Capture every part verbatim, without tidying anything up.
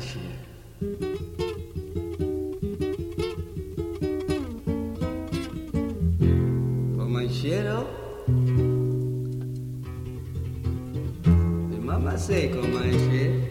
Comanche. Comanchero, de mamacê, Comanche.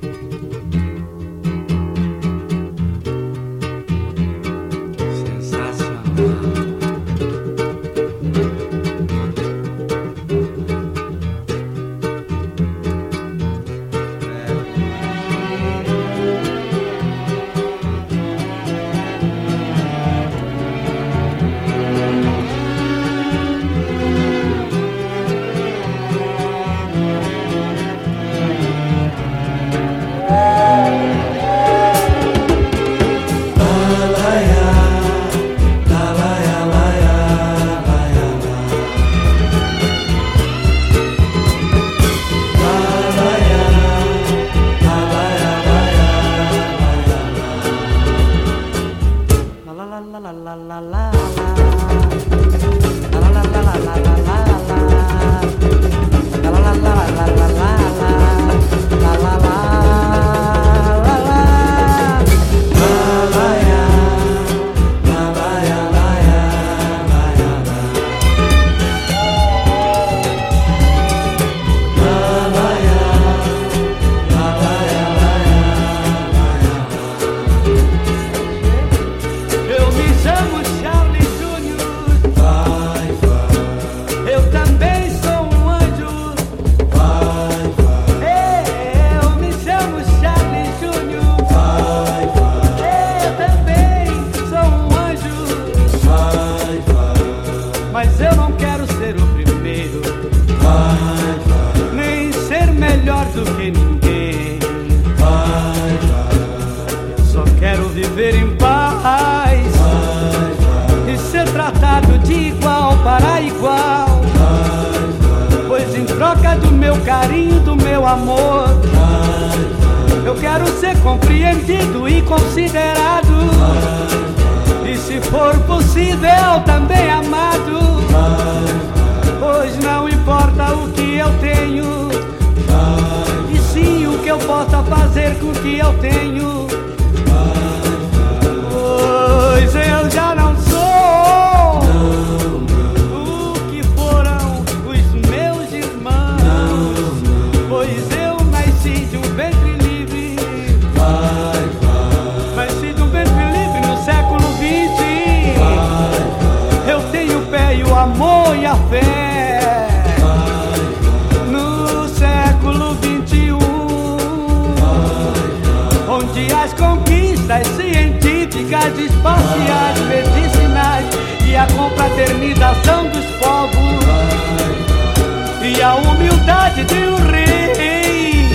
Mas eu não quero ser o primeiro, vai, vai. Nem ser melhor do que ninguém, vai, vai. Só quero viver em paz, vai, vai. E ser tratado de igual para igual, vai, vai. Pois em troca do meu carinho, do meu amor, vai, vai. Eu quero ser compreendido e considerado, vai, vai. E se for possível também amado, pois não importa o que eu tenho, e sim o que eu possa fazer com o que eu tenho, pois eu já não sou o que foram os meus irmãos, pois eu nasci de um ventre livre, nasci de um ventre livre no século vinte. Eu tenho o pé e o amor e a fé no século vinte e um, onde as conquistas científicas, espaciais, medicinais e a confraternização dos povos e a humildade de um rei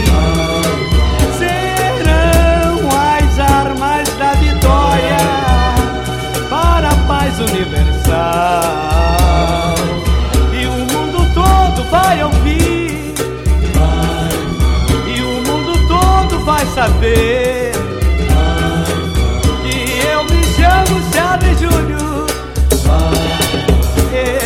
serão as armas da vitória para a paz universal. E o mundo todo vai ouvir, e o mundo todo vai saber que eu me chamo Charles Júnior.